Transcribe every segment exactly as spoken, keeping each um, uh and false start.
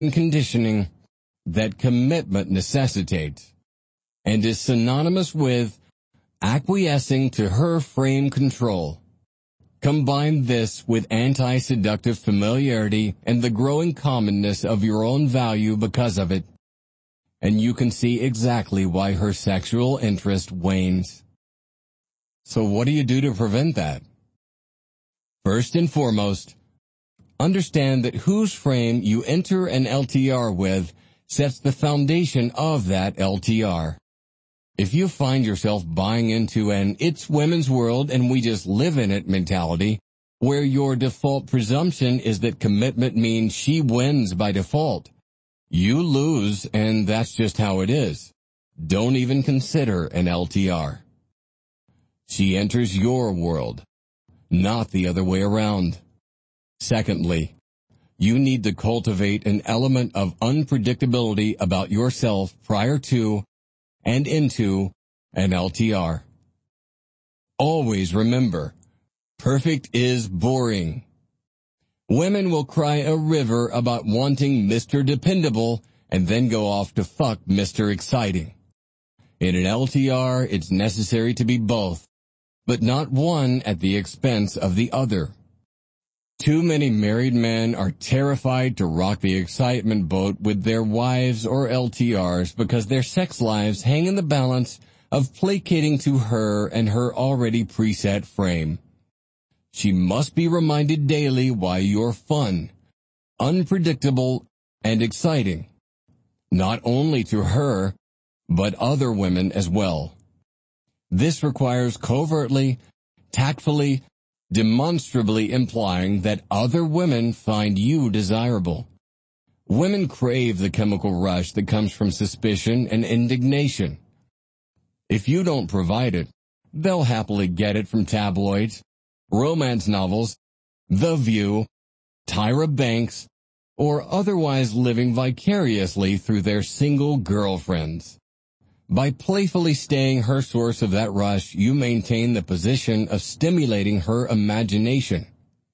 conditioning that commitment necessitates, and is synonymous with acquiescing to her frame control. Combine this with anti-seductive familiarity and the growing commonness of your own value because of it, and you can see exactly why her sexual interest wanes. So what do you do to prevent that? First and foremost, understand that whose frame you enter an L T R with sets the foundation of that L T R. If you find yourself buying into an "it's women's world and we just live in it" mentality, where your default presumption is that commitment means she wins by default, you lose, and that's just how it is. Don't even consider an L T R. She enters your world, not the other way around. Secondly, you need to cultivate an element of unpredictability about yourself prior to and into an L T R. Always remember, perfect is boring. Women will cry a river about wanting Mister Dependable and then go off to fuck Mister Exciting. In an L T R, it's necessary to be both, but not one at the expense of the other. Too many married men are terrified to rock the excitement boat with their wives or L T Rs because their sex lives hang in the balance of placating to her and her already preset frame. She must be reminded daily why you're fun, unpredictable, and exciting, not only to her, but other women as well. This requires covertly, tactfully, demonstrably implying that other women find you desirable. Women crave the chemical rush that comes from suspicion and indignation. If you don't provide it, they'll happily get it from tabloids, romance novels, The View, Tyra Banks, or otherwise living vicariously through their single girlfriends. By playfully staying her source of that rush, you maintain the position of stimulating her imagination.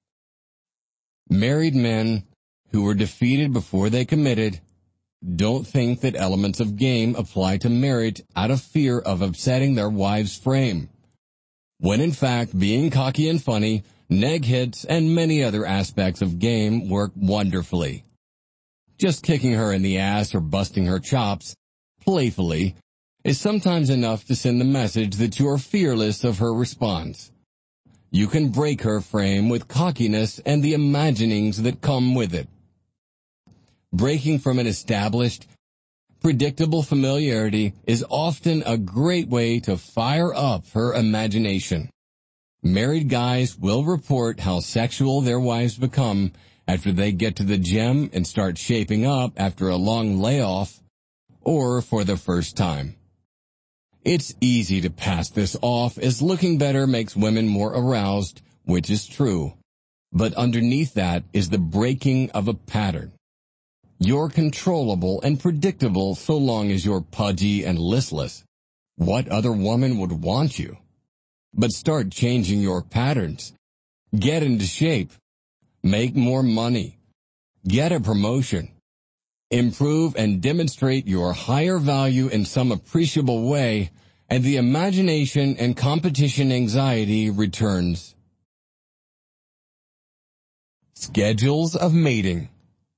Married men who were defeated before they committed don't think that elements of game apply to marriage out of fear of upsetting their wife's frame, when in fact being cocky and funny, neg hits, and many other aspects of game work wonderfully. Just kicking her in the ass or busting her chops, playfully, is sometimes enough to send the message that you are fearless of her response. You can break her frame with cockiness and the imaginings that come with it. Breaking from an established, predictable familiarity is often a great way to fire up her imagination. Married guys will report how sexual their wives become after they get to the gym and start shaping up after a long layoff or for the first time. It's easy to pass this off as looking better makes women more aroused, which is true. But underneath that is the breaking of a pattern. You're controllable and predictable so long as you're pudgy and listless. What other woman would want you? But start changing your patterns. Get into shape. Make more money. Get a promotion. Improve and demonstrate your higher value in some appreciable way, and the imagination and competition anxiety returns. Schedules of mating.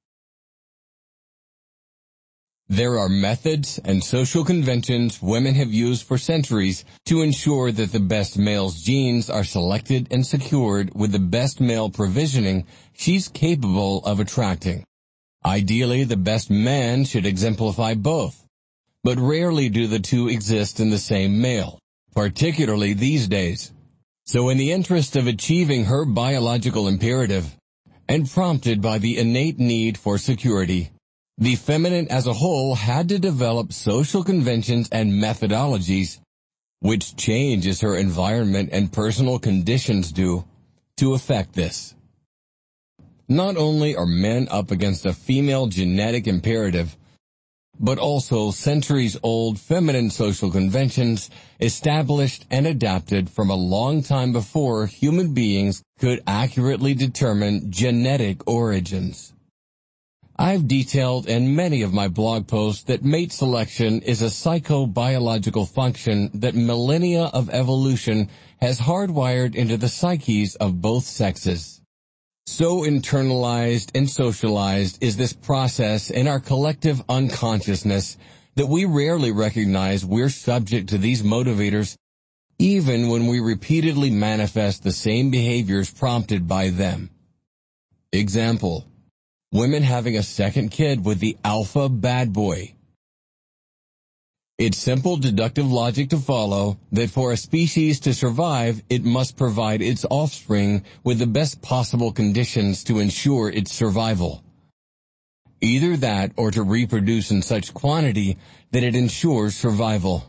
There are methods and social conventions women have used for centuries to ensure that the best male's genes are selected and secured with the best male provisioning she's capable of attracting. Ideally, the best man should exemplify both, but rarely do the two exist in the same male, particularly these days. So in the interest of achieving her biological imperative, and prompted by the innate need for security, the feminine as a whole had to develop social conventions and methodologies, which change as her environment and personal conditions do, to effect this. Not only are men up against a female genetic imperative, but also centuries-old feminine social conventions established and adapted from a long time before human beings could accurately determine genetic origins. I've detailed in many of my blog posts that mate selection is a psychobiological function that millennia of evolution has hardwired into the psyches of both sexes. So internalized and socialized is this process in our collective unconsciousness that we rarely recognize we're subject to these motivators even when we repeatedly manifest the same behaviors prompted by them. Example: women having a second kid with the alpha bad boy. It's simple deductive logic to follow that for a species to survive, it must provide its offspring with the best possible conditions to ensure its survival. Either that or to reproduce in such quantity that it ensures survival.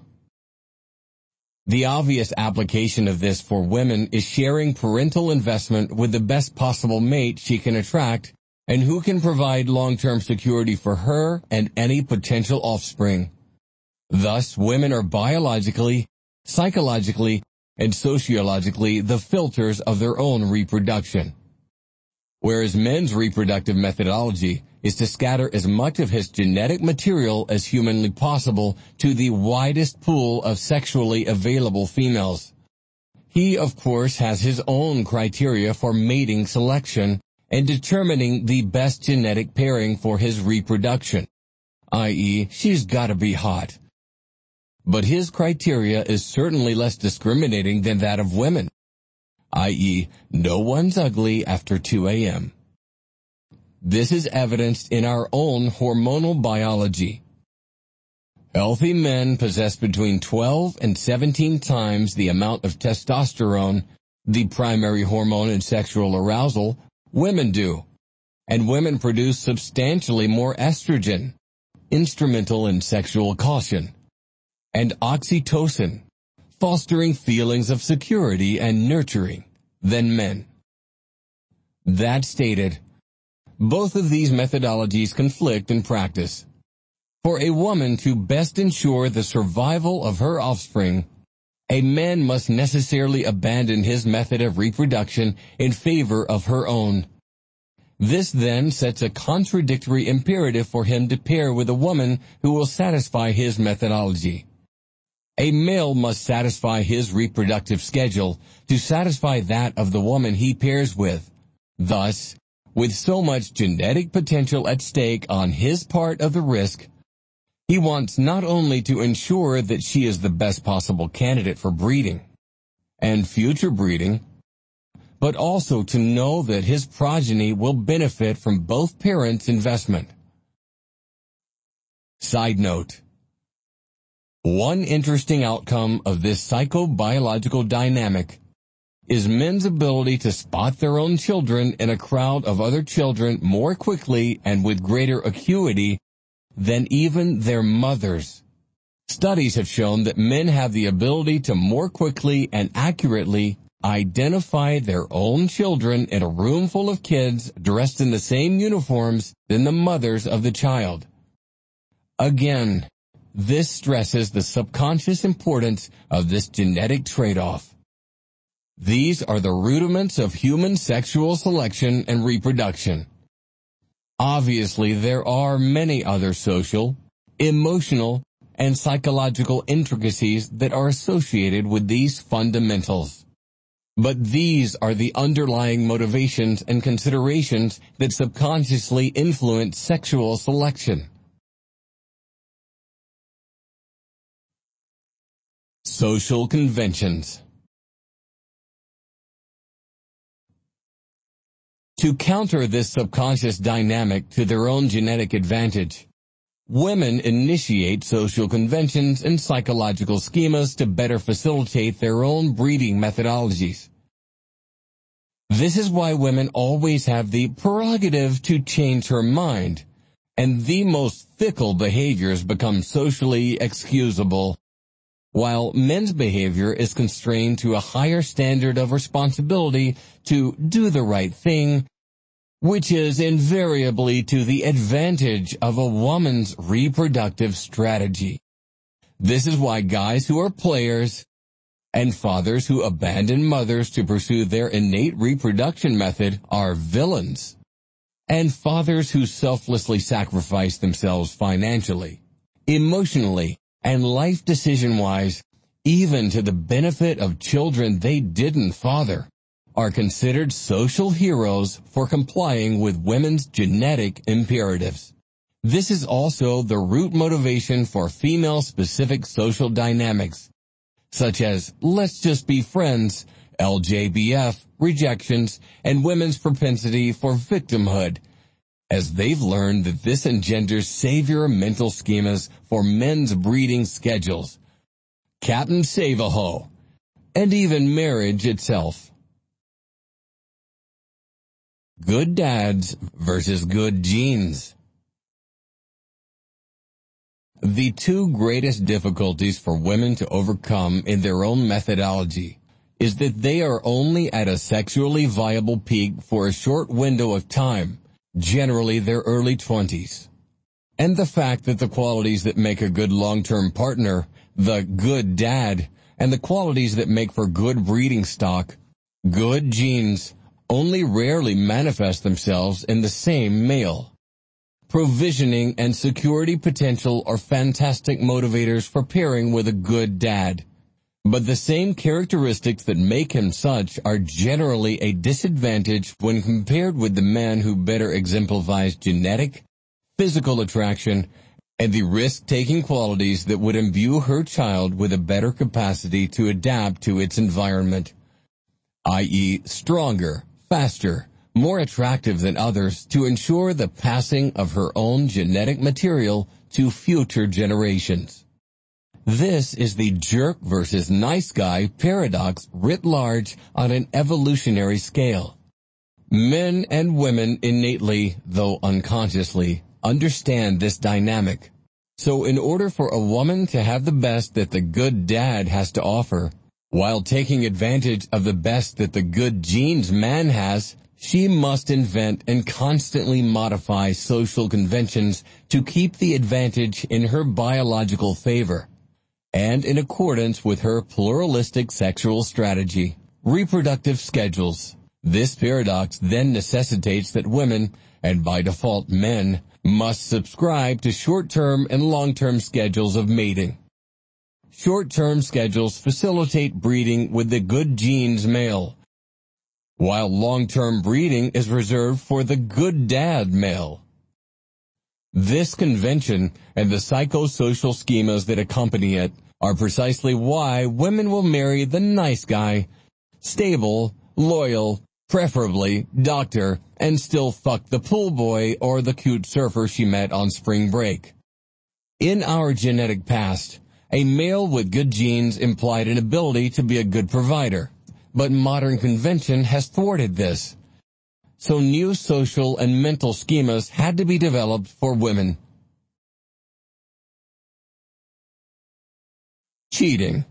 The obvious application of this for women is sharing parental investment with the best possible mate she can attract and who can provide long-term security for her and any potential offspring. Thus, women are biologically, psychologically, and sociologically the filters of their own reproduction. Whereas men's reproductive methodology is to scatter as much of his genetic material as humanly possible to the widest pool of sexually available females. He, of course, has his own criteria for mating selection and determining the best genetic pairing for his reproduction, that is, she's gotta be hot. But his criteria is certainly less discriminating than that of women, that is, no one's ugly after two a.m. This is evidenced in our own hormonal biology. Healthy men possess between twelve and seventeen times the amount of testosterone, the primary hormone in sexual arousal, women do, and women produce substantially more estrogen, instrumental in sexual caution, and oxytocin, fostering feelings of security and nurturing, than men. That stated, both of these methodologies conflict in practice. For a woman to best ensure the survival of her offspring, a man must necessarily abandon his method of reproduction in favor of her own. This then sets a contradictory imperative for him to pair with a woman who will satisfy his methodology. A male must satisfy his reproductive schedule to satisfy that of the woman he pairs with. Thus, with so much genetic potential at stake on his part of the risk, he wants not only to ensure that she is the best possible candidate for breeding and future breeding, but also to know that his progeny will benefit from both parents' investment. Side note: one interesting outcome of this psychobiological dynamic is men's ability to spot their own children in a crowd of other children more quickly and with greater acuity than even their mothers. Studies have shown that men have the ability to more quickly and accurately identify their own children in a room full of kids dressed in the same uniforms than the mothers of the child. Again, this stresses the subconscious importance of this genetic trade-off. These are the rudiments of human sexual selection and reproduction. Obviously, there are many other social, emotional, and psychological intricacies that are associated with these fundamentals. But these are the underlying motivations and considerations that subconsciously influence sexual selection. Social conventions. To counter this subconscious dynamic to their own genetic advantage, women initiate social conventions and psychological schemas to better facilitate their own breeding methodologies. This is why women always have the prerogative to change her mind, and the most fickle behaviors become socially excusable, while men's behavior is constrained to a higher standard of responsibility to do the right thing, which is invariably to the advantage of a woman's reproductive strategy. This is why guys who are players and fathers who abandon mothers to pursue their innate reproduction method are villains. and fathers who selflessly sacrifice themselves financially, emotionally, and life decision-wise, even to the benefit of children they didn't father, are considered social heroes for complying with women's genetic imperatives. This is also the root motivation for female-specific social dynamics, such as let's just be friends, L G B F, rejections, and women's propensity for victimhood, as they've learned that this engenders savior mental schemas for men's breeding schedules, Captain Save-A-Ho, and even marriage itself. Good dads versus good genes. The two greatest difficulties for women to overcome in their own methodology is that they are only at a sexually viable peak for a short window of time, generally their early twenties. And the fact that the qualities that make a good long-term partner, the good dad, and the qualities that make for good breeding stock, good genes, only rarely manifest themselves in the same male. Provisioning and security potential are fantastic motivators for pairing with a good dad. But the same characteristics that make him such are generally a disadvantage when compared with the man who better exemplifies genetic, physical attraction, and the risk-taking qualities that would imbue her child with a better capacity to adapt to its environment, that is stronger, faster, more attractive than others to ensure the passing of her own genetic material to future generations. This is the jerk versus nice guy paradox writ large on an evolutionary scale. Men and women innately, though unconsciously, understand this dynamic. So in order for a woman to have the best that the good dad has to offer, while taking advantage of the best that the good genes man has, she must invent and constantly modify social conventions to keep the advantage in her biological favor, and in accordance with her pluralistic sexual strategy, reproductive schedules. This paradox then necessitates that women, and by default men, must subscribe to short-term and long-term schedules of mating. Short-term schedules facilitate breeding with the good genes male, while long-term breeding is reserved for the good dad male. This convention and the psychosocial schemas that accompany it are precisely why women will marry the nice guy, stable, loyal, preferably doctor, and still fuck the pool boy or the cute surfer she met on spring break. In our genetic past, a male with good genes implied an ability to be a good provider. But modern convention has thwarted this. So new social and mental schemas had to be developed for women. Cheating.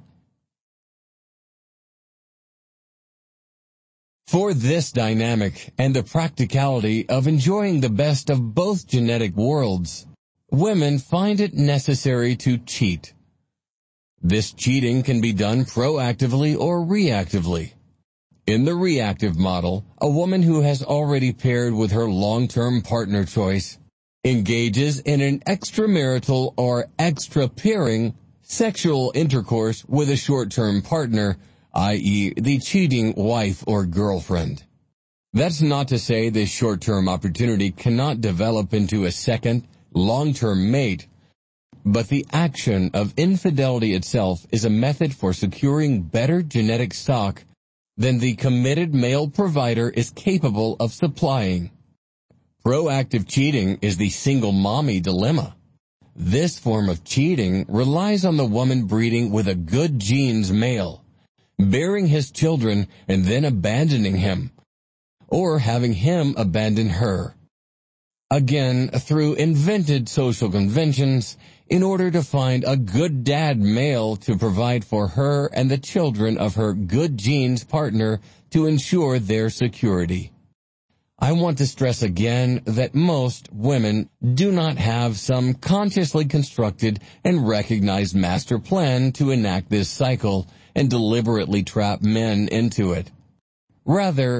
For this dynamic and the practicality of enjoying the best of both genetic worlds, women find it necessary to cheat. This cheating can be done proactively or reactively. In the reactive model, a woman who has already paired with her long-term partner choice engages in an extramarital or extra-pairing sexual intercourse with a short-term partner, that is the cheating wife or girlfriend. That's not to say this short-term opportunity cannot develop into a second, long-term mate, but the action of infidelity itself is a method for securing better genetic stock than the committed male provider is capable of supplying. Proactive cheating is the single mommy dilemma. This form of cheating relies on the woman breeding with a good genes male, bearing his children and then abandoning him, or having him abandon her. Again, through invented social conventions, in order to find a good dad male to provide for her and the children of her good genes partner to ensure their security. I want to stress again that most women do not have some consciously constructed and recognized master plan to enact this cycle and deliberately trap men into it. Rather,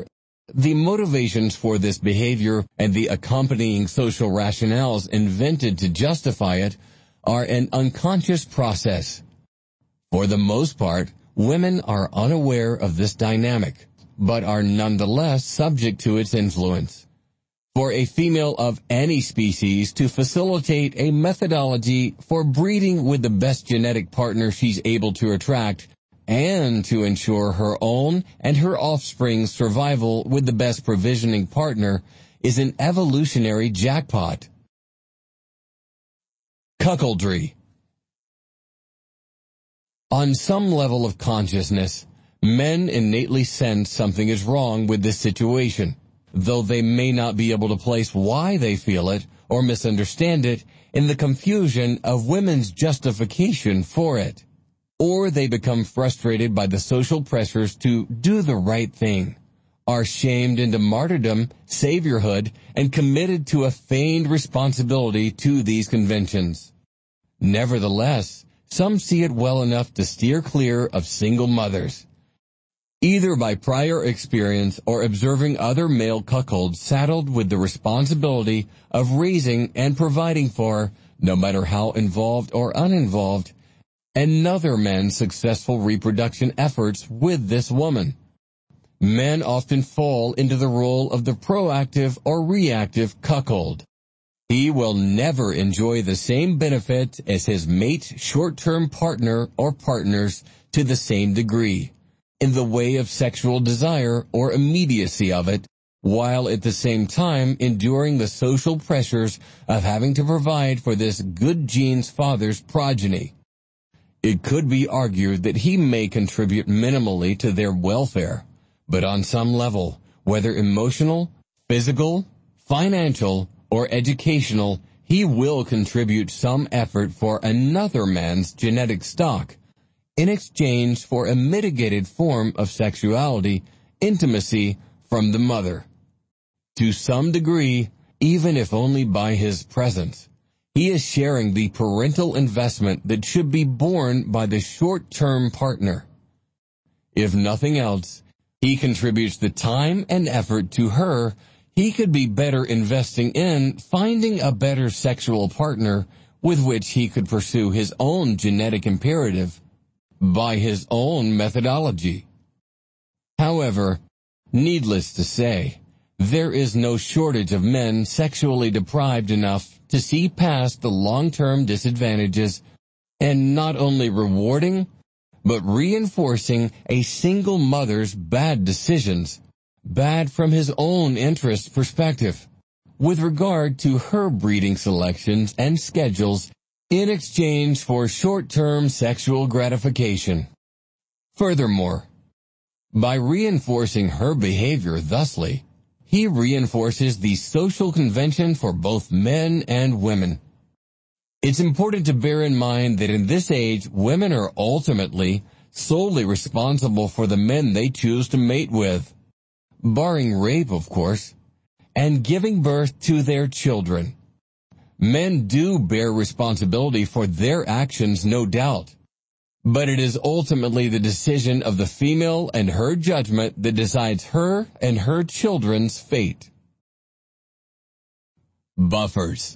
The motivations for this behavior and the accompanying social rationales invented to justify it are an unconscious process. For the most part, women are unaware of this dynamic, but are nonetheless subject to its influence. For a female of any species to facilitate a methodology for breeding with the best genetic partner she's able to attract, and to ensure her own and her offspring's survival with the best provisioning partner, is an evolutionary jackpot. Cuckoldry. On some level of consciousness, men innately sense something is wrong with this situation, though they may not be able to place why they feel it or misunderstand it in the confusion of women's justification for it. Or they become frustrated by the social pressures to do the right thing, are shamed into martyrdom, saviorhood, and committed to a feigned responsibility to these conventions. Nevertheless, some see it well enough to steer clear of single mothers, either by prior experience or observing other male cuckolds saddled with the responsibility of raising and providing for, no matter how involved or uninvolved, another man's successful reproduction efforts with this woman. Men often fall into the role of the proactive or reactive cuckold. He will never enjoy the same benefit as his mate's short-term partner or partners to the same degree, in the way of sexual desire or immediacy of it, while at the same time enduring the social pressures of having to provide for this good genes father's progeny. It could be argued that he may contribute minimally to their welfare, but on some level, whether emotional, physical, financial, or educational, he will contribute some effort for another man's genetic stock in exchange for a mitigated form of sexuality, intimacy from the mother. To some degree, even if only by his presence, he is sharing the parental investment that should be borne by the short-term partner. If nothing else, he contributes the time and effort to her he could be better investing in finding a better sexual partner with which he could pursue his own genetic imperative by his own methodology. However, needless to say, there is no shortage of men sexually deprived enough to see past the long-term disadvantages and not only rewarding, but reinforcing a single mother's bad decisions, bad from his own interest perspective, with regard to her breeding selections and schedules in exchange for short-term sexual gratification. Furthermore, by reinforcing her behavior thusly, he reinforces the social convention for both men and women. It's important to bear in mind that in this age, women are ultimately solely responsible for the men they choose to mate with, barring rape, of course, and giving birth to their children. Men do bear responsibility for their actions, no doubt, but it is ultimately the decision of the female and her judgment that decides her and her children's fate. Buffers.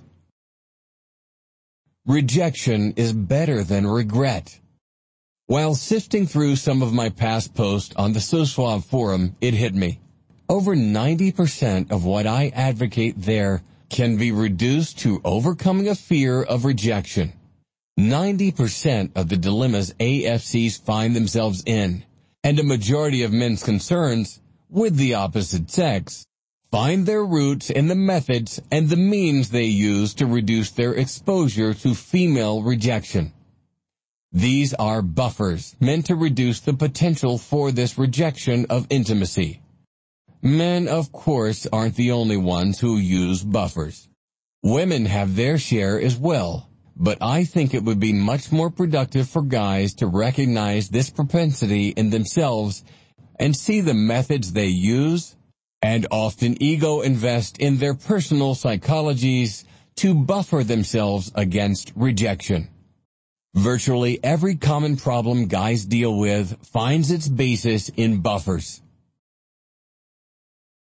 Rejection is better than regret. While sifting through some of my past posts on the SoSuave forum, it hit me. Over ninety percent of what I advocate there can be reduced to overcoming a fear of rejection. ninety percent of the dilemmas A F Cs find themselves in, and a majority of men's concerns with the opposite sex, find their roots in the methods and the means they use to reduce their exposure to female rejection. These are buffers meant to reduce the potential for this rejection of intimacy. Men, of course, aren't the only ones who use buffers. Women have their share as well, but I think it would be much more productive for guys to recognize this propensity in themselves and see the methods they use, and often ego invest in their personal psychologies to buffer themselves against rejection. Virtually every common problem guys deal with finds its basis in buffers.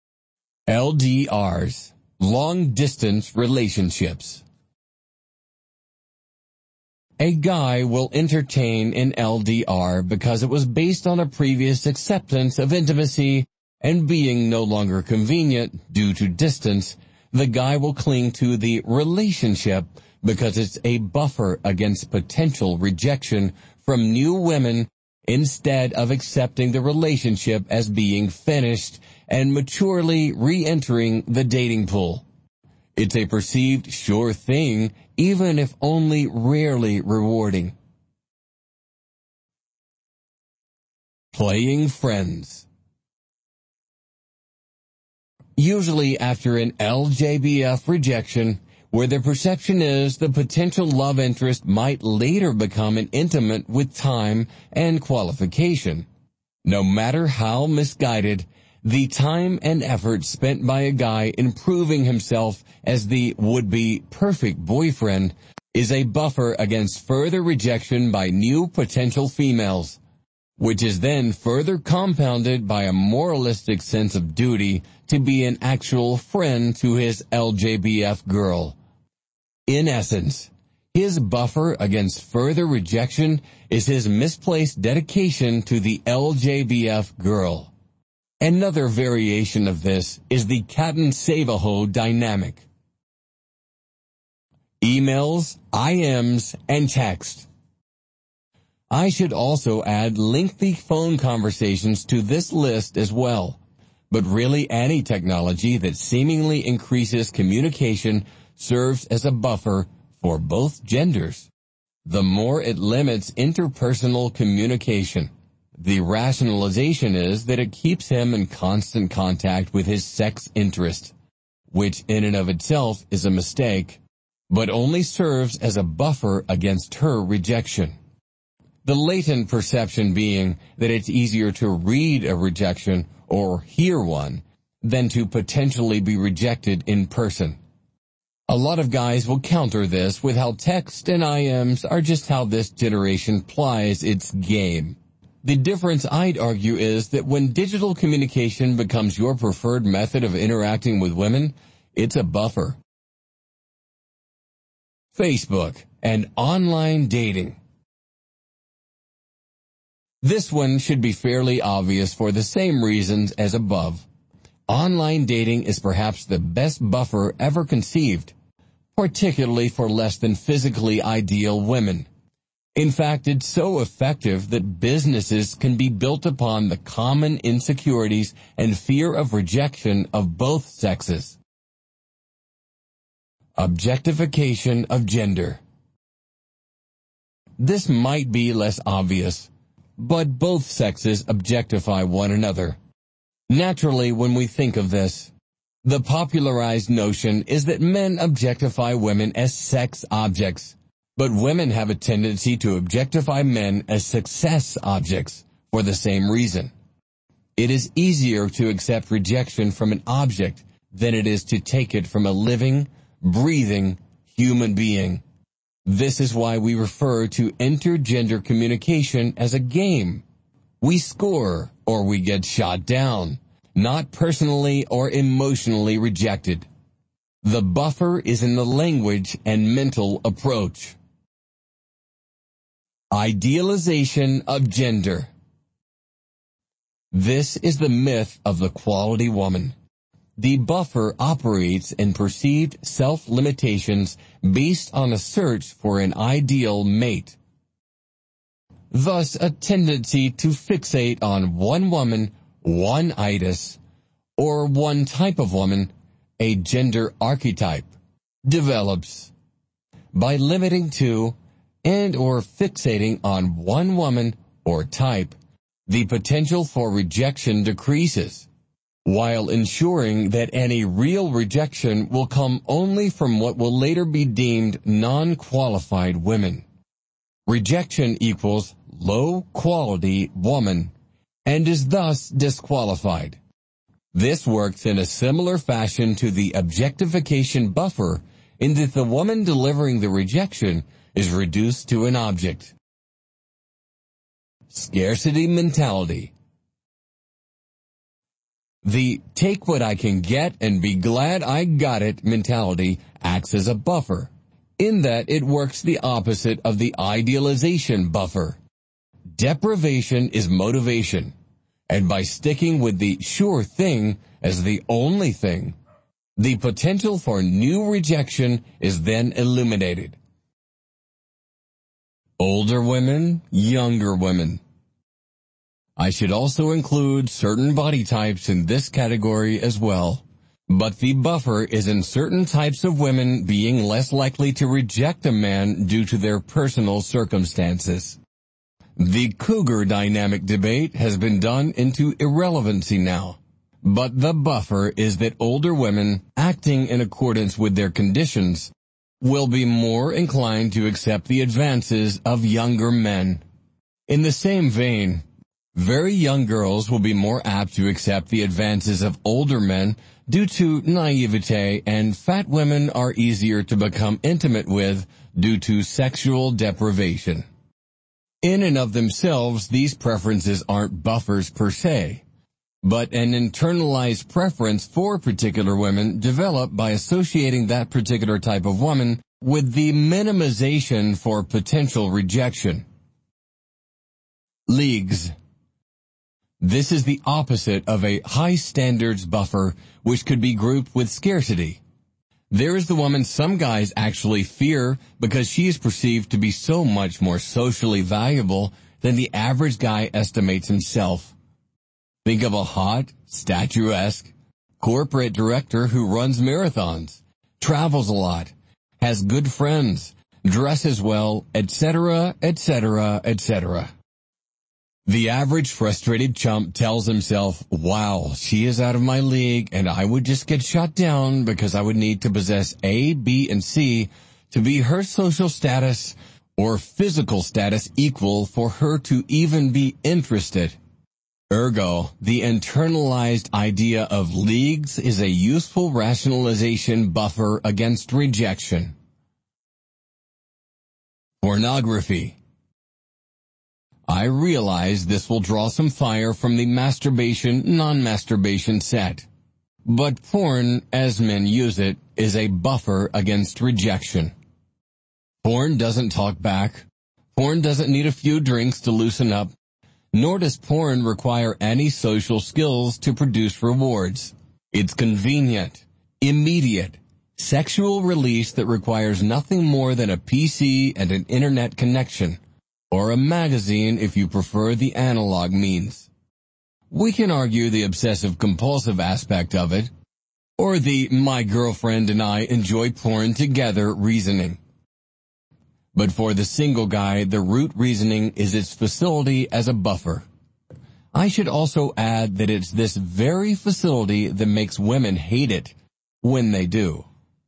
L D Rs, long-distance relationships. A guy will entertain an L D R because it was based on a previous acceptance of intimacy, and being no longer convenient due to distance, the guy will cling to the relationship because it's a buffer against potential rejection from new women instead of accepting the relationship as being finished and maturely re-entering the dating pool. It's a perceived sure thing, even if only rarely rewarding. Playing friends. Usually after an L J B F rejection, where the perception is the potential love interest might later become an intimate with time and qualification. No matter how misguided, the time and effort spent by a guy in proving himself as the would-be perfect boyfriend is a buffer against further rejection by new potential females, which is then further compounded by a moralistic sense of duty to be an actual friend to his L J B F girl. In essence, his buffer against further rejection is his misplaced dedication to the L J B F girl. Another variation of this is the cat-and-save-a-hoe dynamic. Emails, I Ms, and text. I should also add lengthy phone conversations to this list as well. But really any technology that seemingly increases communication serves as a buffer for both genders. The more it limits interpersonal communication, the rationalization is that it keeps him in constant contact with his sex interest, which in and of itself is a mistake, but only serves as a buffer against her rejection. The latent perception being that it's easier to read a rejection or hear one than to potentially be rejected in person. A lot of guys will counter this with how text and I Ms are just how this generation plies its game. The difference, I'd argue, is that when digital communication becomes your preferred method of interacting with women, it's a buffer. Facebook and online dating. This one should be fairly obvious for the same reasons as above. Online dating is perhaps the best buffer ever conceived, particularly for less than physically ideal women. In fact, it's so effective that businesses can be built upon the common insecurities and fear of rejection of both sexes. Objectification of gender. This might be less obvious, but both sexes objectify one another. Naturally, when we think of this, the popularized notion is that men objectify women as sex objects, but women have a tendency to objectify men as success objects for the same reason. It is easier to accept rejection from an object than it is to take it from a living, breathing human being. This is why we refer to intergender communication as a game. We score or we get shot down, not personally or emotionally rejected. The buffer is in the language and mental approach. Idealization of gender. This is the myth of the quality woman. The buffer operates in perceived self-limitations based on a search for an ideal mate. Thus, a tendency to fixate on one woman, one itis, or one type of woman, a gender archetype, develops. By limiting to and or fixating on one woman or type, the potential for rejection decreases, while ensuring that any real rejection will come only from what will later be deemed non-qualified women. Rejection equals low-quality woman and is thus disqualified. This works in a similar fashion to the objectification buffer in that the woman delivering the rejection is reduced to an object. Scarcity mentality. The take what I can get and be glad I got it mentality acts as a buffer, in that it works the opposite of the idealization buffer. Deprivation is motivation, and by sticking with the sure thing as the only thing, the potential for new rejection is then eliminated. Older women, younger women. I should also include certain body types in this category as well, but the buffer is in certain types of women being less likely to reject a man due to their personal circumstances. The cougar dynamic debate has been done into irrelevancy now, but the buffer is that older women, acting in accordance with their conditions, will be more inclined to accept the advances of younger men. In the same vein, very young girls will be more apt to accept the advances of older men due to naivete, and fat women are easier to become intimate with due to sexual deprivation. In and of themselves, these preferences aren't buffers per se, but an internalized preference for particular women developed by associating that particular type of woman with the minimization for potential rejection. Leagues. This is the opposite of a high standards buffer, which could be grouped with scarcity. There is the woman some guys actually fear because she is perceived to be so much more socially valuable than the average guy estimates himself. Think of a hot, statuesque, corporate director who runs marathons, travels a lot, has good friends, dresses well, et cetera, et cetera, et cetera. The average frustrated chump tells himself, wow, she is out of my league and I would just get shut down because I would need to possess A, B, and C to be her social status or physical status equal for her to even be interested. Ergo, the internalized idea of leagues is a useful rationalization buffer against rejection. Pornography. I realize this will draw some fire from the masturbation, non-masturbation set. But porn, as men use it, is a buffer against rejection. Porn doesn't talk back. Porn doesn't need a few drinks to loosen up. Nor does porn require any social skills to produce rewards. It's convenient, immediate, sexual release that requires nothing more than a P C and an internet connection. Or a magazine if you prefer the analog means. We can argue the obsessive-compulsive aspect of it, or the my girlfriend and I enjoy porn together reasoning. But for the single guy, the root reasoning is its facility as a buffer. I should also add that it's this very facility that makes women hate it when they do.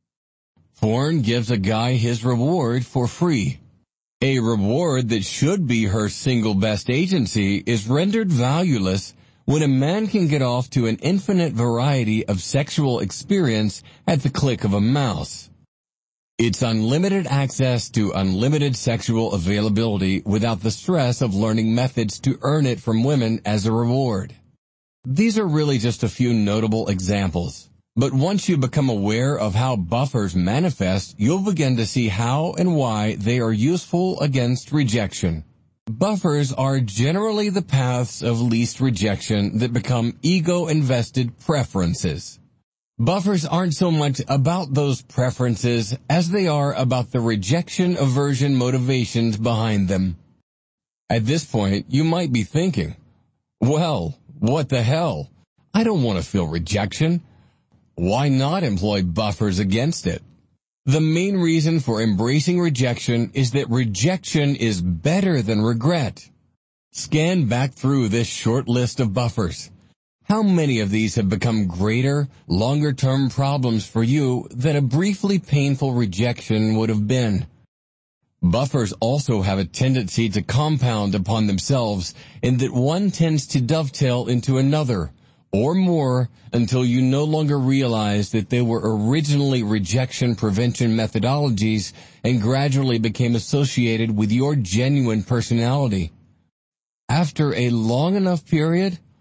Porn gives a guy his reward for free. A reward that should be her single best agency is rendered valueless when a man can get off to an infinite variety of sexual experience at the click of a mouse. It's unlimited access to unlimited sexual availability without the stress of learning methods to earn it from women as a reward. These are really just a few notable examples. But once you become aware of how buffers manifest, you'll begin to see how and why they are useful against rejection. Buffers are generally the paths of least rejection that become ego-invested preferences. Buffers aren't so much about those preferences as they are about the rejection aversion motivations behind them. At this point, you might be thinking, well, what the hell? I don't want to feel rejection. Why not employ buffers against it? The main reason for embracing rejection is that rejection is better than regret. Scan back through this short list of buffers. How many of these have become greater, longer-term problems for you than a briefly painful rejection would have been? Buffers also have a tendency to compound upon themselves in that one tends to dovetail into another, or more, until you no longer realize that they were originally rejection prevention methodologies and gradually became associated with your genuine personality. After a long enough period,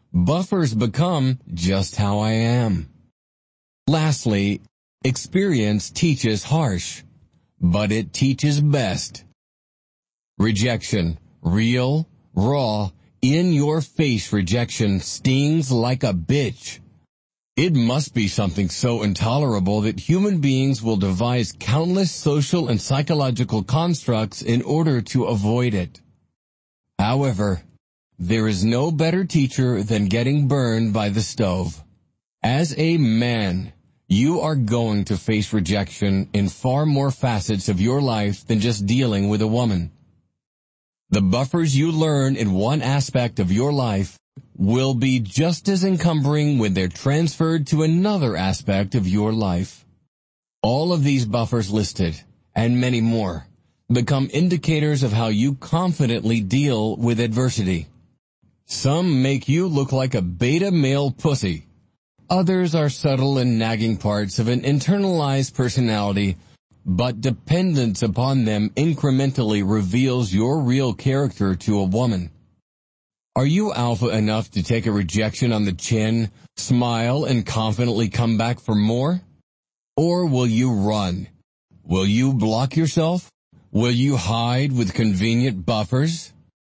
buffers become just how I am. Lastly, experience teaches harsh, but it teaches best. Rejection, real, raw, in-your-face rejection stings like a bitch. It must be something so intolerable that human beings will devise countless social and psychological constructs in order to avoid it. However, there is no better teacher than getting burned by the stove. As a man, you are going to face rejection in far more facets of your life than just dealing with a woman. The buffers you learn in one aspect of your life will be just as encumbering when they're transferred to another aspect of your life. All of these buffers listed, and many more, become indicators of how you confidently deal with adversity. Some make you look like a beta male pussy. Others are subtle and nagging parts of an internalized personality, but dependence upon them incrementally reveals your real character to a woman. Are you alpha enough to take a rejection on the chin, smile, and confidently come back for more? Or will you run? Will you block yourself? Will you hide with convenient buffers?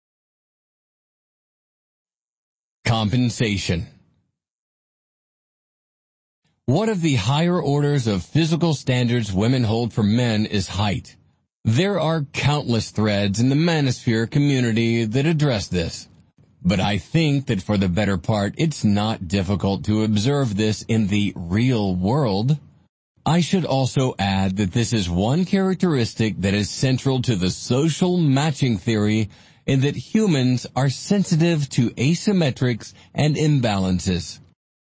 Compensation. One of the higher orders of physical standards women hold for men is height. There are countless threads in the manosphere community that address this. But I think that for the better part, it's not difficult to observe this in the real world. I should also add that this is one characteristic that is central to the social matching theory, in that humans are sensitive to asymmetrics and imbalances.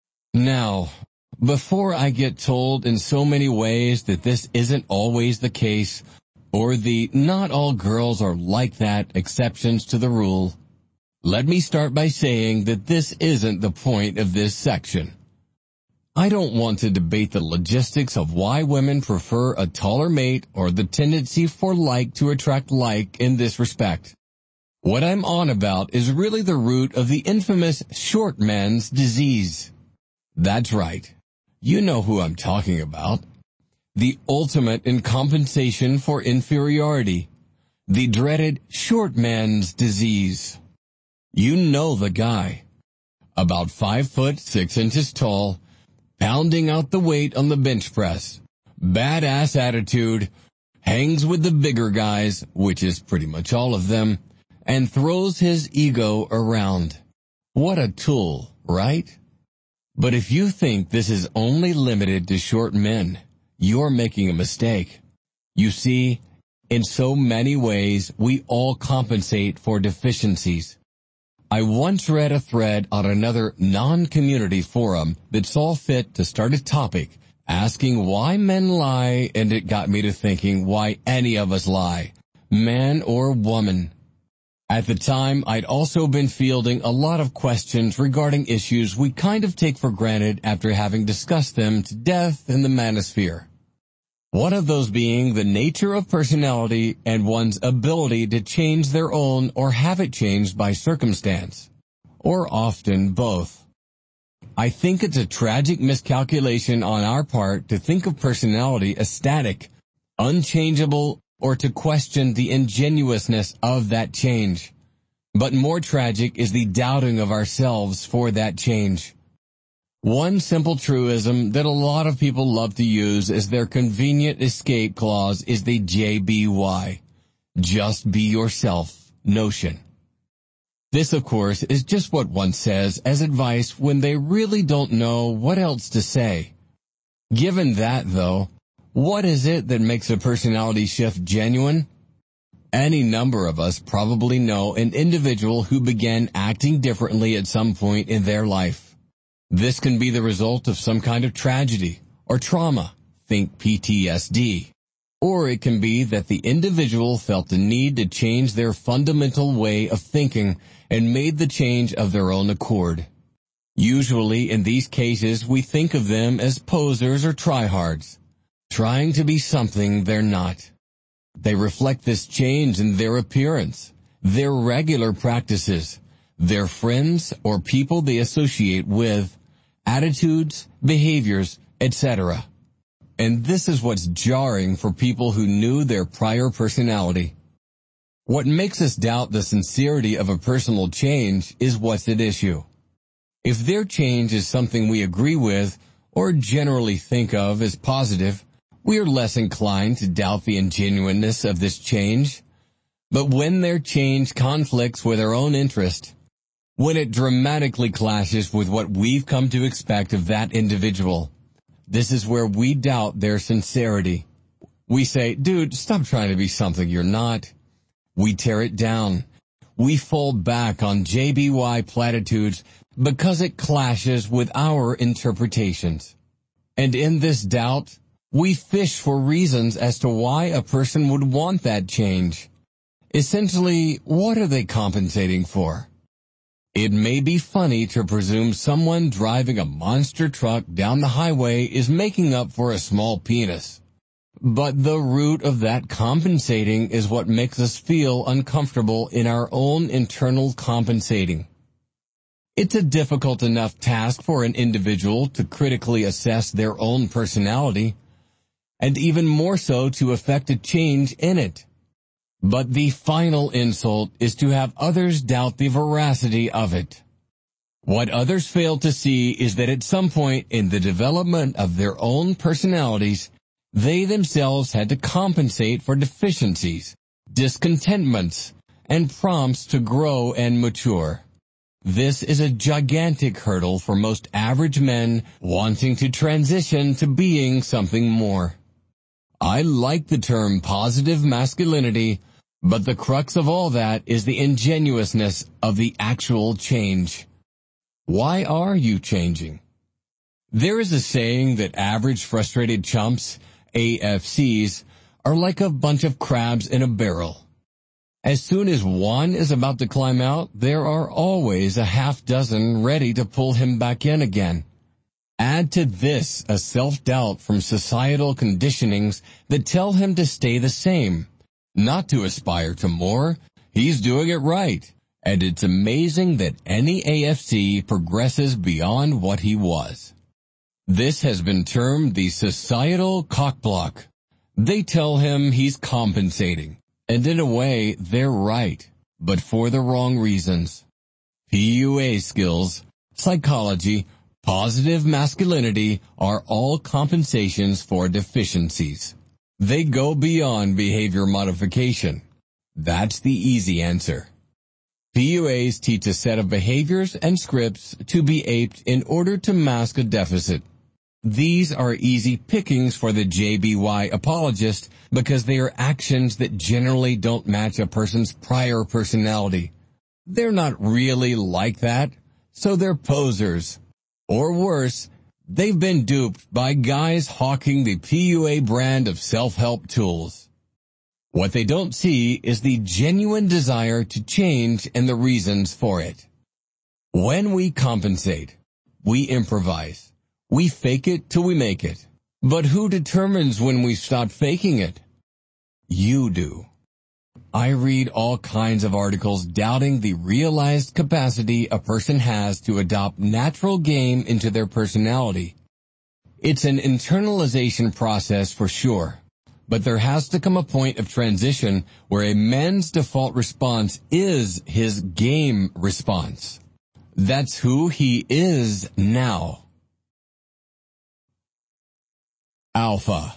Now, before I get told in so many ways that this isn't always the case, or the not all girls are like that exceptions to the rule, let me start by saying that this isn't the point of this section. I don't want to debate the logistics of why women prefer a taller mate or the tendency for like to attract like in this respect. What I'm on about is really the root of the infamous short man's disease. That's right. You know who I'm talking about. The ultimate in compensation for inferiority. The dreaded short man's disease. You know the guy. About five foot six inches tall, pounding out the weight on the bench press. Badass attitude, hangs with the bigger guys, which is pretty much all of them, and throws his ego around. What a tool, right? But if you think this is only limited to short men, you're making a mistake. You see, in so many ways, we all compensate for deficiencies. I once read a thread on another non-community forum that saw fit to start a topic asking why men lie, and it got me to thinking why any of us lie, man or woman. At the time, I'd also been fielding a lot of questions regarding issues we kind of take for granted after having discussed them to death in the manosphere. One of those being the nature of personality and one's ability to change their own or have it changed by circumstance, or often both. I think it's a tragic miscalculation on our part to think of personality as static, unchangeable, or to question the ingenuousness of that change. But more tragic is the doubting of ourselves for that change. One simple truism that a lot of people love to use as their convenient escape clause is the J B Y, just be yourself notion. This, of course, is just what one says as advice when they really don't know what else to say. Given that, though, what is it that makes a personality shift genuine? Any number of us probably know an individual who began acting differently at some point in their life. This can be the result of some kind of tragedy or trauma, think P T S D. Or it can be that the individual felt the need to change their fundamental way of thinking and made the change of their own accord. Usually in these cases we think of them as posers or tryhards, trying to be something they're not. They reflect this change in their appearance, their regular practices, their friends or people they associate with, attitudes, behaviors, et cetera. And this is what's jarring for people who knew their prior personality. What makes us doubt the sincerity of a personal change is what's at issue. If their change is something we agree with or generally think of as positive, we are less inclined to doubt the ingenuineness of this change. But when their change conflicts with our own interest, when it dramatically clashes with what we've come to expect of that individual, this is where we doubt their sincerity. We say, dude, stop trying to be something you're not. We tear it down. We fall back on J B Y platitudes because it clashes with our interpretations. And in this doubt, we fish for reasons as to why a person would want that change. Essentially, what are they compensating for? It may be funny to presume someone driving a monster truck down the highway is making up for a small penis. But the root of that compensating is what makes us feel uncomfortable in our own internal compensating. It's a difficult enough task for an individual to critically assess their own personality, and even more so to effect a change in it. But the final insult is to have others doubt the veracity of it. What others fail to see is that at some point in the development of their own personalities, they themselves had to compensate for deficiencies, discontentments, and prompts to grow and mature. This is a gigantic hurdle for most average men wanting to transition to being something more. I like the term positive masculinity, but the crux of all that is the ingenuousness of the actual change. Why are you changing? There is a saying that average frustrated chumps, A F Cs, are like a bunch of crabs in a barrel. As soon as one is about to climb out, there are always a half dozen ready to pull him back in again. Add to this a self-doubt from societal conditionings that tell him to stay the same, not to aspire to more. He's doing it right. And it's amazing that any A F C progresses beyond what he was. This has been termed the societal cockblock. They tell him he's compensating. And in a way, they're right, but for the wrong reasons. P U A skills, psychology, positive masculinity are all compensations for deficiencies. They go beyond behavior modification. That's the easy answer. P U As teach a set of behaviors and scripts to be aped in order to mask a deficit. These are easy pickings for the J B Y apologist because they are actions that generally don't match a person's prior personality. They're not really like that, so they're posers. Or worse, they've been duped by guys hawking the P U A brand of self-help tools. What they don't see is the genuine desire to change and the reasons for it. When we compensate, we improvise. We fake it till we make it. But who determines when we stop faking it? You do. I read all kinds of articles doubting the realized capacity a person has to adopt natural game into their personality. It's an internalization process for sure, but there has to come a point of transition where a man's default response is his game response. That's who he is now. Alpha.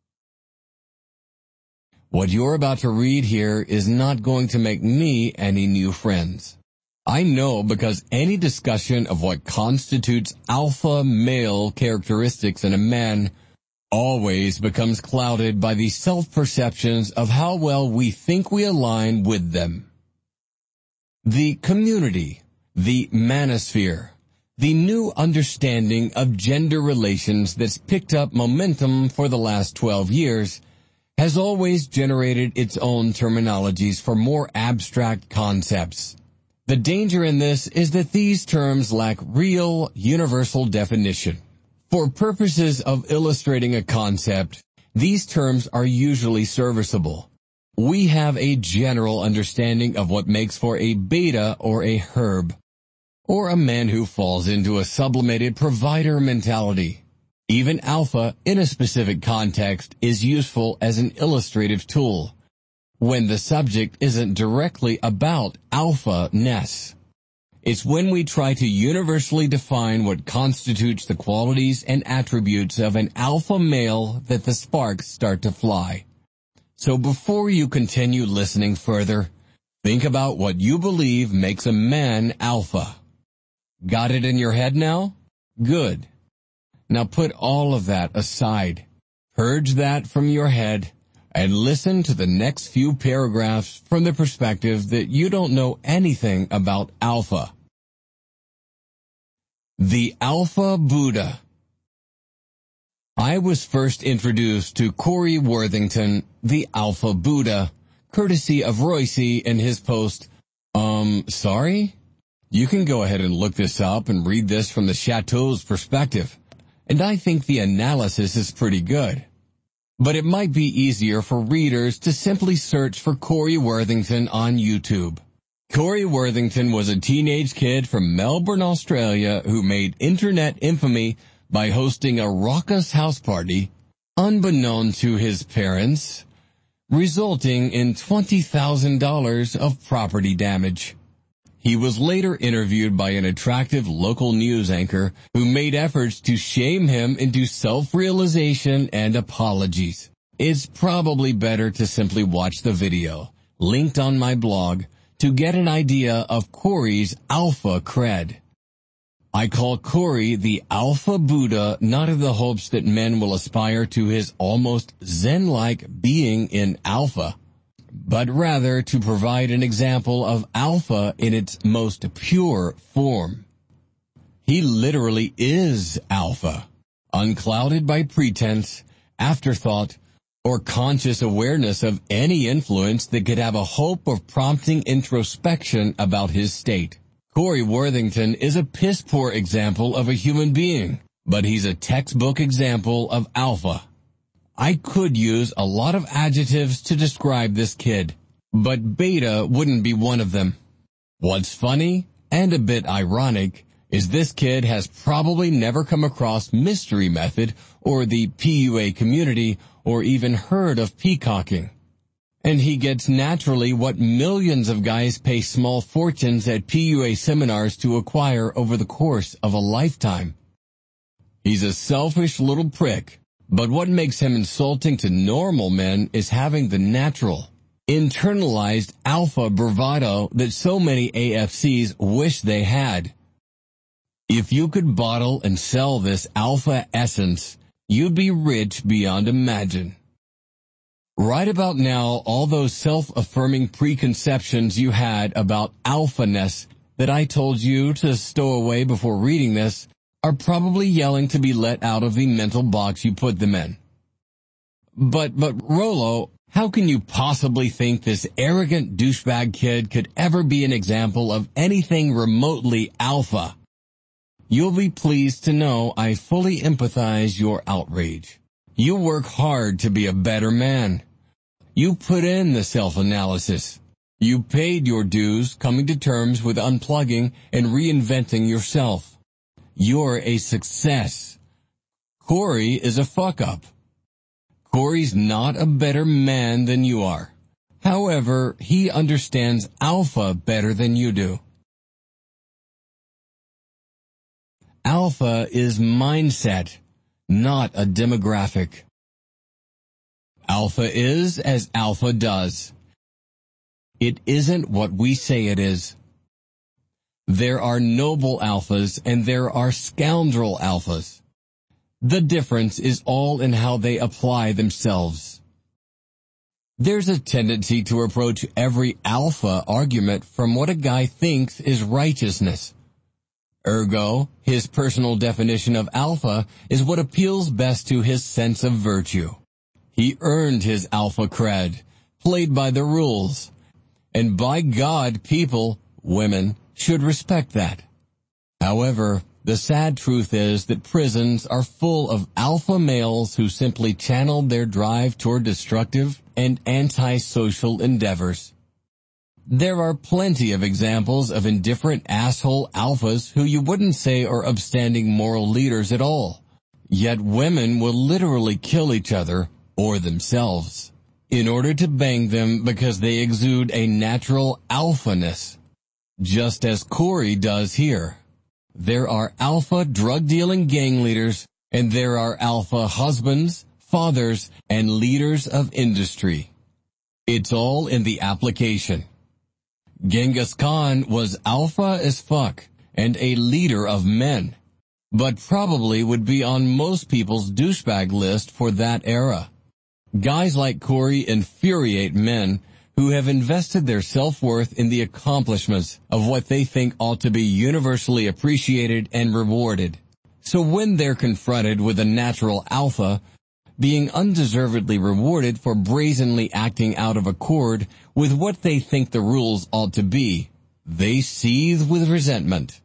What you're about to read here is not going to make me any new friends. I know because any discussion of what constitutes alpha male characteristics in a man always becomes clouded by the self-perceptions of how well we think we align with them. The community, the manosphere, the new understanding of gender relations that's picked up momentum for the last twelve years has always generated its own terminologies for more abstract concepts. The danger in this is that these terms lack real, universal definition. For purposes of illustrating a concept, these terms are usually serviceable. we have a general understanding of what makes for a beta or a herb, or a man who falls into a sublimated provider mentality. Even alpha, in a specific context, is useful as an illustrative tool, when the subject isn't directly about alpha-ness. It's when we try to universally define what constitutes the qualities and attributes of an alpha male that the sparks start to fly. So before you continue listening further, think about what you believe makes a man alpha. Got it in your head now? Good. Now put all of that aside. Purge that from your head and listen to the next few paragraphs from the perspective that you don't know anything about alpha. The Alpha Buddha. I was first introduced to Corey Worthington, the Alpha Buddha, courtesy of Royce in his post, Um, sorry? You can go ahead and look this up and read this from the Chateau's perspective, and I think the analysis is pretty good. But it might be easier for readers to simply search for Corey Worthington on YouTube. Corey Worthington was a teenage kid from Melbourne, Australia, who made internet infamy by hosting a raucous house party, unbeknown to his parents, resulting in twenty thousand dollars of property damage. He was later interviewed by an attractive local news anchor who made efforts to shame him into self-realization and apologies. It's probably better to simply watch the video, linked on my blog, to get an idea of Corey's alpha cred. I call Corey the Alpha Buddha not in the hopes that men will aspire to his almost Zen-like being in alpha, but rather to provide an example of alpha in its most pure form. He literally is alpha, unclouded by pretense, afterthought, or conscious awareness of any influence that could have a hope of prompting introspection about his state. Corey Worthington is a piss-poor example of a human being, but he's a textbook example of alpha. I could use a lot of adjectives to describe this kid, but beta wouldn't be one of them. What's funny, and a bit ironic, is this kid has probably never come across Mystery Method or the P U A community or even heard of peacocking. And he gets naturally what millions of guys pay small fortunes at P U A seminars to acquire over the course of a lifetime. He's a selfish little prick, but what makes him insulting to normal men is having the natural, internalized alpha bravado that so many A F Cs wish they had. If you could bottle and sell this alpha essence, you'd be rich beyond imagine. Right about now, all those self-affirming preconceptions you had about alphaness that I told you to stow away before reading this are probably yelling to be let out of the mental box you put them in. But, but Rolo, how can you possibly think this arrogant douchebag kid could ever be an example of anything remotely alpha? You'll be pleased to know I fully empathize your outrage. You work hard to be a better man. You put in the self-analysis. You paid your dues coming to terms with unplugging and reinventing yourself. You're a success. Corey is a fuck-up. Corey's not a better man than you are. However, he understands alpha better than you do. Alpha is mindset, not a demographic. Alpha is as alpha does. It isn't what we say it is. There are noble alphas and there are scoundrel alphas. The difference is all in how they apply themselves. There's a tendency to approach every alpha argument from what a guy thinks is righteousness. Ergo, his personal definition of alpha is what appeals best to his sense of virtue. He earned his alpha cred, played by the rules. And by God, people, women, should respect that. However, the sad truth is that prisons are full of alpha males who simply channeled their drive toward destructive, and antisocial endeavors. There are plenty of examples of indifferent asshole alphas who you wouldn't say are upstanding moral leaders at all. Yet women will literally kill each other, or themselves, in order to bang them because they exude a natural alphaness. Just as Corey does here. There are alpha drug-dealing gang leaders, and there are alpha husbands, fathers, and leaders of industry. It's all in the application. Genghis Khan was alpha as fuck and a leader of men, but probably would be on most people's douchebag list for that era. Guys like Corey infuriate men who have invested their self-worth in the accomplishments of what they think ought to be universally appreciated and rewarded. So when they're confronted with a natural alpha being undeservedly rewarded for brazenly acting out of accord with what they think the rules ought to be, they seethe with resentment.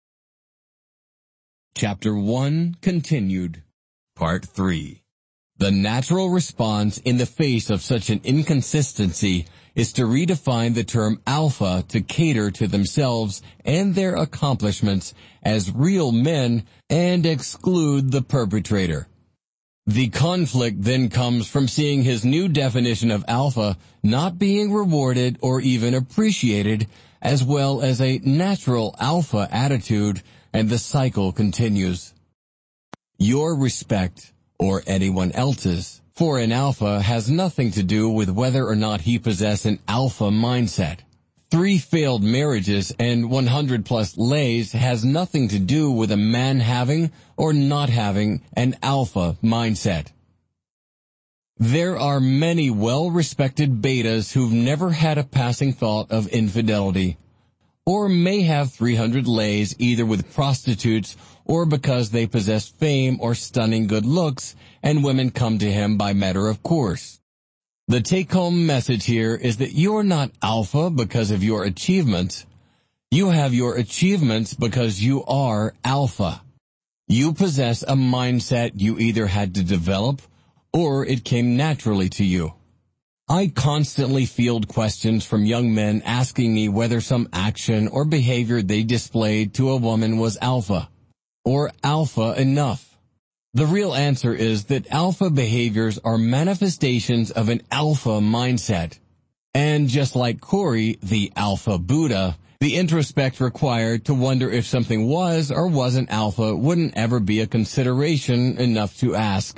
Chapter one continued. Part three. The natural response in the face of such an inconsistency is to redefine the term alpha to cater to themselves and their accomplishments as real men and exclude the perpetrator. The conflict then comes from seeing his new definition of alpha not being rewarded or even appreciated, as well as a natural alpha attitude, and the cycle continues. Your respect, or anyone else's, for an alpha has nothing to do with whether or not he possesses an alpha mindset. Three failed marriages and one hundred plus lays has nothing to do with a man having or not having an alpha mindset. There are many well-respected betas who've never had a passing thought of infidelity, or may have three hundred lays either with prostitutes or because they possess fame or stunning good looks and women come to him by matter of course. The take-home message here is that you're not alpha because of your achievements. You have your achievements because you are alpha. You possess a mindset you either had to develop or it came naturally to you. I constantly field questions from young men asking me whether some action or behavior they displayed to a woman was alpha, or alpha enough. The real answer is that alpha behaviors are manifestations of an alpha mindset. And just like Corey, the alpha Buddha, the introspect required to wonder if something was or wasn't alpha wouldn't ever be a consideration enough to ask.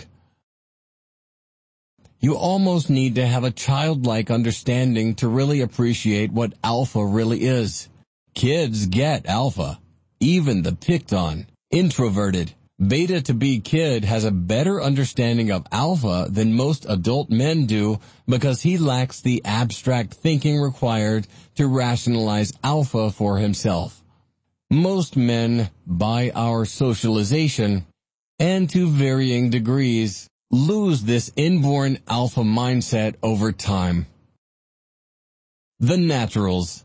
You almost need to have a childlike understanding to really appreciate what alpha really is. Kids get alpha, even the picked on, introverted, beta-to-be kid has a better understanding of alpha than most adult men do because he lacks the abstract thinking required to rationalize alpha for himself. Most men, by our socialization, and to varying degrees, lose this inborn alpha mindset over time. The naturals.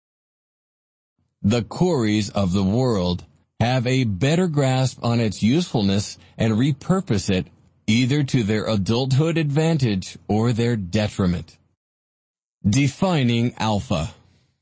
The Coreys of the world have a better grasp on its usefulness and repurpose it either to their adulthood advantage or their detriment. Defining alpha.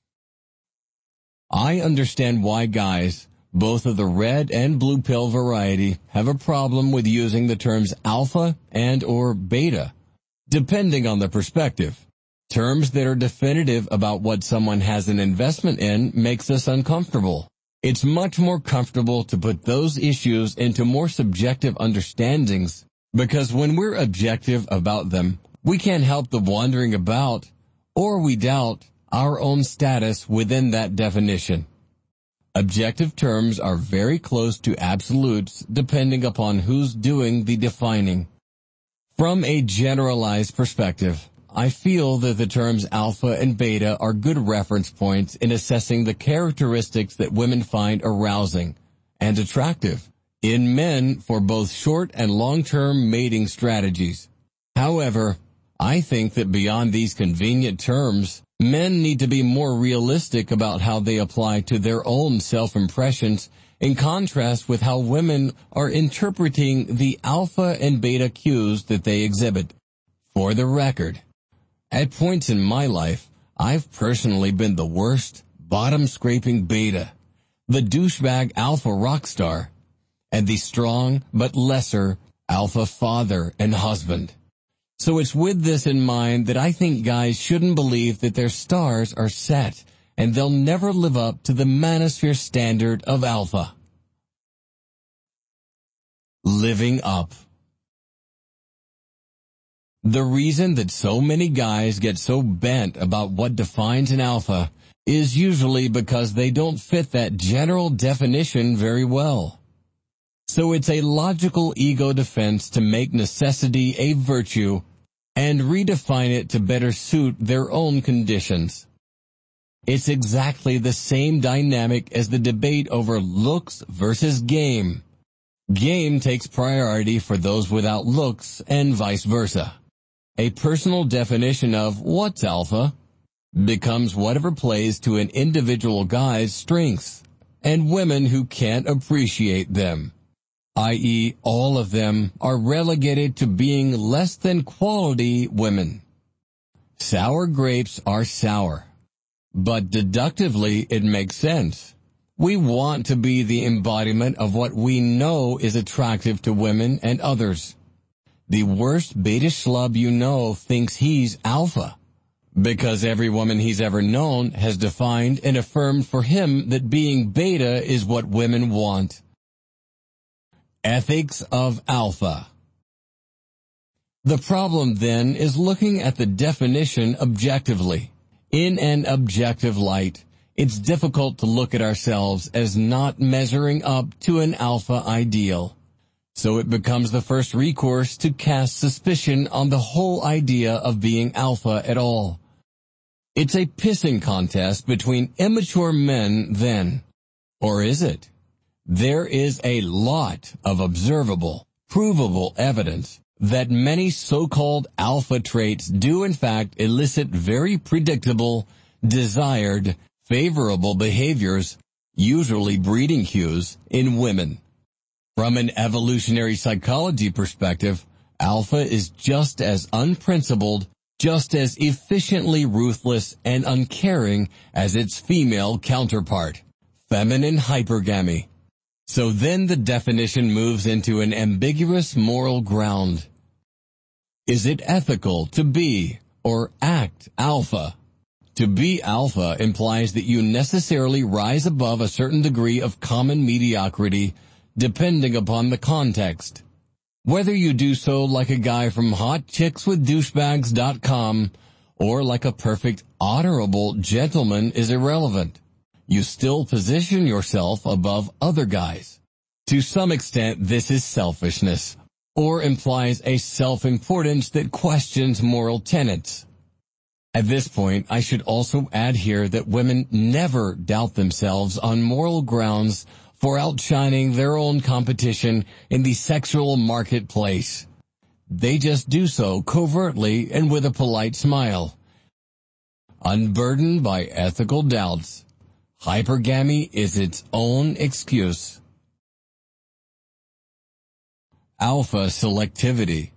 I understand why guys, both of the red and blue pill variety, have a problem with using the terms alpha and or beta, depending on the perspective. Terms that are definitive about what someone has an investment in makes us uncomfortable. It's much more comfortable to put those issues into more subjective understandings because when we're objective about them, we can't help the wandering about, or we doubt, our own status within that definition. Objective terms are very close to absolutes depending upon who's doing the defining. From a generalized perspective, I feel that the terms alpha and beta are good reference points in assessing the characteristics that women find arousing and attractive in men for both short and long-term mating strategies. However, I think that beyond these convenient terms, men need to be more realistic about how they apply to their own self-impressions in contrast with how women are interpreting the alpha and beta cues that they exhibit. For the record, At points in my life, I've personally been the worst, bottom-scraping beta, the douchebag alpha rock star, and the strong but lesser alpha father and husband. So it's with this in mind that I think guys shouldn't believe that their stars are set and they'll never live up to the manosphere standard of alpha. Living up. The reason that so many guys get so bent about what defines an alpha is usually because they don't fit that general definition very well. So it's a logical ego defense to make necessity a virtue and redefine it to better suit their own conditions. It's exactly the same dynamic as the debate over looks versus game. Game takes priority for those without looks and vice versa. A personal definition of what's alpha becomes whatever plays to an individual guy's strengths and women who can't appreciate them, that is all of them are relegated to being less than quality women. Sour grapes are sour, but deductively it makes sense. We want to be the embodiment of what we know is attractive to women and others. The worst beta schlub you know thinks he's alpha, because every woman he's ever known has defined and affirmed for him that being beta is what women want. Ethics of alpha. The problem then is looking at the definition objectively. In an objective light, it's difficult to look at ourselves as not measuring up to an alpha ideal. So it becomes the first recourse to cast suspicion on the whole idea of being alpha at all. It's a pissing contest between immature men then. Or is it? There is a lot of observable, provable evidence that many so-called alpha traits do in fact elicit very predictable, desired, favorable behaviors, usually breeding cues, in women. From an evolutionary psychology perspective, alpha is just as unprincipled, just as efficiently ruthless and uncaring as its female counterpart, feminine hypergamy. So then the definition moves into an ambiguous moral ground. Is it ethical to be or act alpha? To be alpha implies that you necessarily rise above a certain degree of common mediocrity depending upon the context. Whether you do so like a guy from hot chicks with douchebags dot com or like a perfect honorable gentleman is irrelevant. You still position yourself above other guys. To some extent, this is selfishness, or implies a self-importance that questions moral tenets. At this point, I should also add here that women never doubt themselves on moral grounds for outshining their own competition in the sexual marketplace. They just do so covertly and with a polite smile. Unburdened by ethical doubts, hypergamy is its own excuse. Alpha selectivity.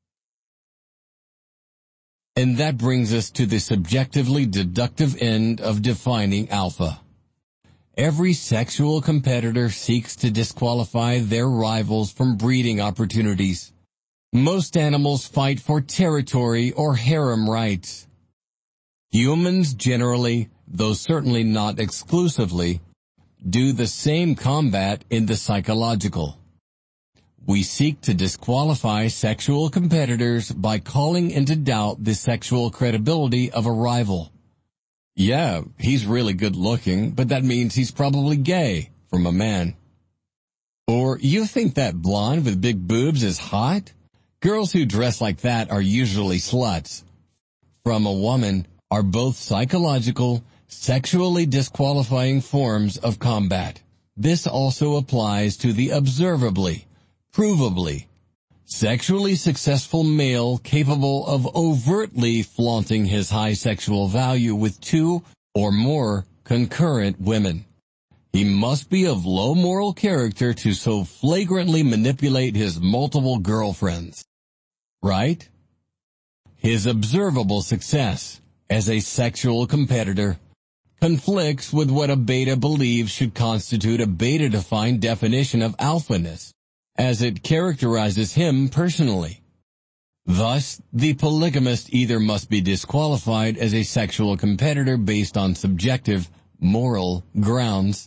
And that brings us to the subjectively deductive end of defining alpha. Every sexual competitor seeks to disqualify their rivals from breeding opportunities. Most animals fight for territory or harem rights. Humans generally, though certainly not exclusively, do the same combat in the psychological. We seek to disqualify sexual competitors by calling into doubt the sexual credibility of a rival. Yeah, he's really good looking, but that means he's probably gay, from a man. Or, you think that blonde with big boobs is hot? Girls who dress like that are usually sluts. From a woman are both psychological, sexually disqualifying forms of combat. This also applies to the observably, provably, sexually successful male capable of overtly flaunting his high sexual value with two or more concurrent women. He must be of low moral character to so flagrantly manipulate his multiple girlfriends. Right? His observable success as a sexual competitor conflicts with what a beta believes should constitute a beta-defined definition of alphaness, as it characterizes him personally. Thus, the polygamist either must be disqualified as a sexual competitor based on subjective, moral grounds,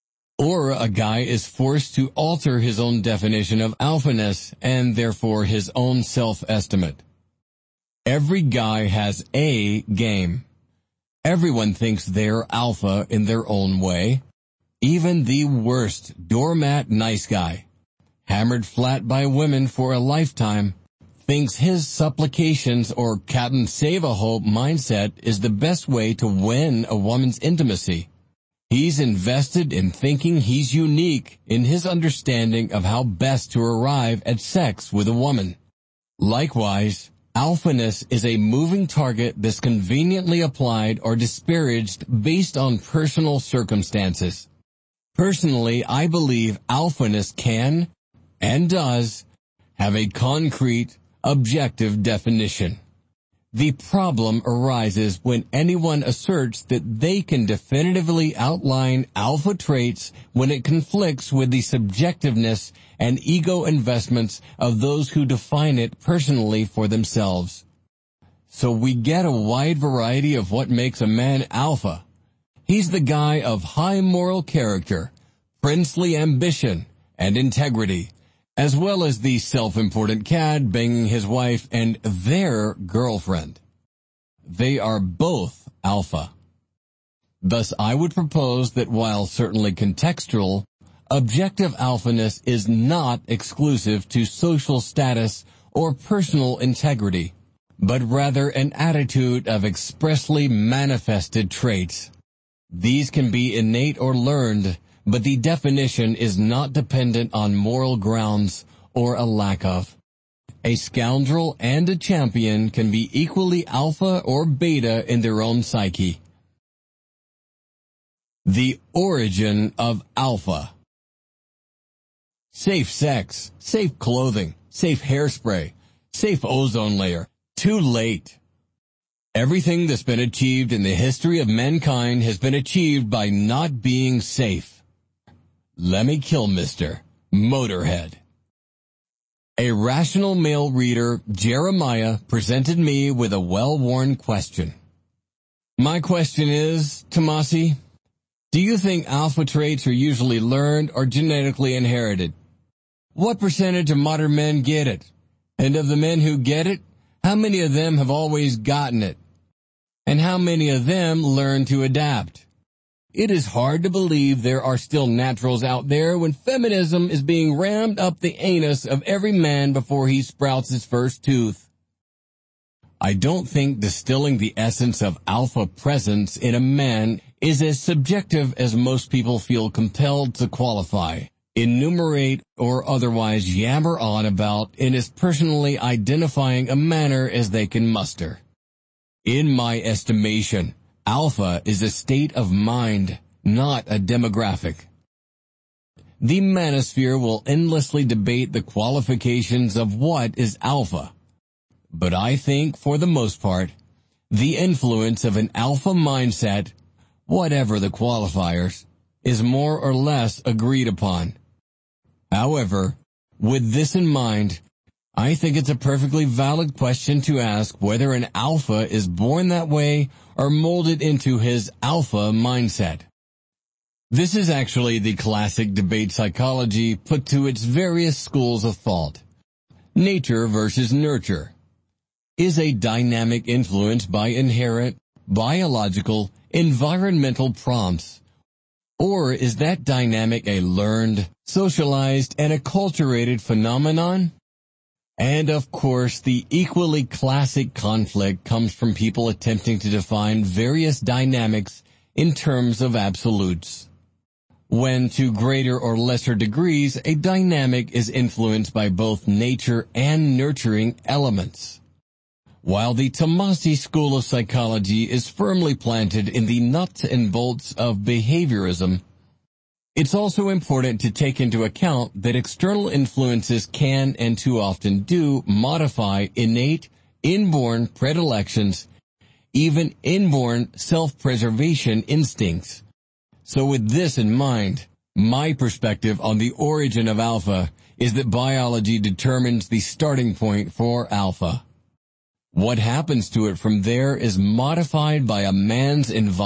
or a guy is forced to alter his own definition of alphaness and therefore his own self-estimate. Every guy has a game. Everyone thinks they're alpha in their own way. Even the worst doormat nice guy, hammered flat by women for a lifetime, thinks his supplications or Captain Save-A-Hope mindset is the best way to win a woman's intimacy. He's invested in thinking he's unique in his understanding of how best to arrive at sex with a woman. Likewise, alphaness is a moving target that's conveniently applied or disparaged based on personal circumstances. Personally, I believe alphaness can, and does, have a concrete, objective definition. The problem arises when anyone asserts that they can definitively outline alpha traits when it conflicts with the subjectiveness and ego investments of those who define it personally for themselves. So we get a wide variety of what makes a man alpha. He's the guy of high moral character, princely ambition, and integrity, as well as the self-important cad banging his wife and their girlfriend. They are both alpha. Thus, I would propose that while certainly contextual, objective alphaness is not exclusive to social status or personal integrity, but rather an attitude of expressly manifested traits. These can be innate or learned, but the definition is not dependent on moral grounds or a lack of. A scoundrel and a champion can be equally alpha or beta in their own psyche. The origin of alpha. Safe sex, safe clothing, safe hairspray, safe ozone layer. Too late. Everything that's been achieved in the history of mankind has been achieved by not being safe. Let me kill Mister Motorhead. A rational male reader, Jeremiah, presented me with a well-worn question. My question is, Tomasi, do you think alpha traits are usually learned or genetically inherited? What percentage of modern men get it? And of the men who get it, how many of them have always gotten it? And how many of them learn to adapt? It is hard to believe there are still naturals out there when feminism is being rammed up the anus of every man before he sprouts his first tooth. I don't think distilling the essence of alpha presence in a man is as subjective as most people feel compelled to qualify, enumerate, or otherwise yammer on about in as personally identifying a manner as they can muster. In my estimation, alpha is a state of mind, not a demographic. The manosphere will endlessly debate the qualifications of what is alpha. But I think, for the most part, the influence of an alpha mindset, whatever the qualifiers, is more or less agreed upon. However, with this in mind, I think it's a perfectly valid question to ask whether an alpha is born that way or molded into his alpha mindset. This is actually the classic debate psychology put to its various schools of thought. Nature versus nurture. Is a dynamic influenced by inherent, biological, environmental prompts? Or is that dynamic a learned, socialized, and acculturated phenomenon? And of course, the equally classic conflict comes from people attempting to define various dynamics in terms of absolutes, when to greater or lesser degrees a dynamic is influenced by both nature and nurturing elements. While the Tomasi school of psychology is firmly planted in the nuts and bolts of behaviorism, it's also important to take into account that external influences can and too often do modify innate inborn predilections, even inborn self-preservation instincts. So with this in mind, my perspective on the origin of alpha is that biology determines the starting point for alpha. What happens to it from there is modified by a man's environment.